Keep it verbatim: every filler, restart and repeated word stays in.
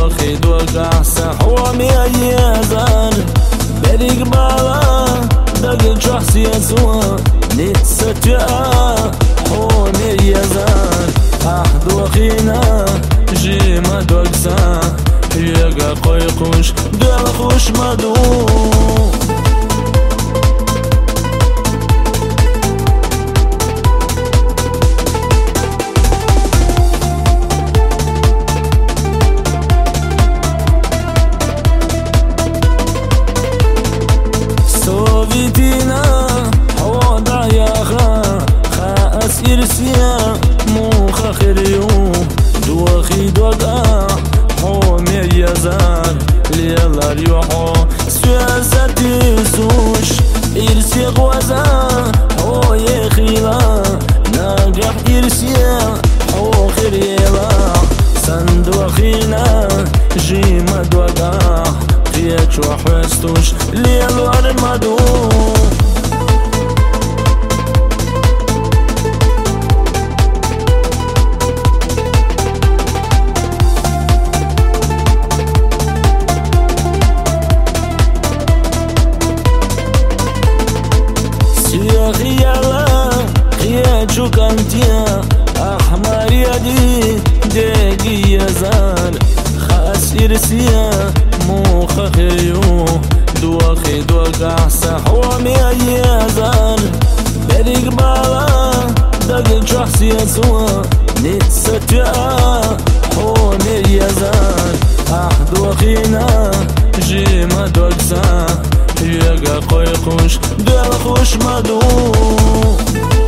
دوخي دوقع سحومي أيازان بريق بالا دقل شخصي أسوا نتسجأ حومي أيازان أحدوخينا جيما دوقسا يقا قيقوش دل خوش مدو سوفيتينا حوضع يا خا خاس إرسيا موخا خريو دوخي دوغا حومي يزار ليلا ريوحو سوازتي سوش إرسي غوزا حو يخيلا ناقح إرسيا حو خريلا سندوخينا جيما دوغا قيتش وحوستوش ليلا رمدو خيالا خياتشو كانتيا أحمر يدي داقي يزال خاس إرسيا موخا خيو دوخي دوقع سحومي أيازال بريق بالا داقل شخصي أسوا نتسجأ حومي يزال أحدوخينا جيما دوقسا يقا قيقوش دل خوش مدو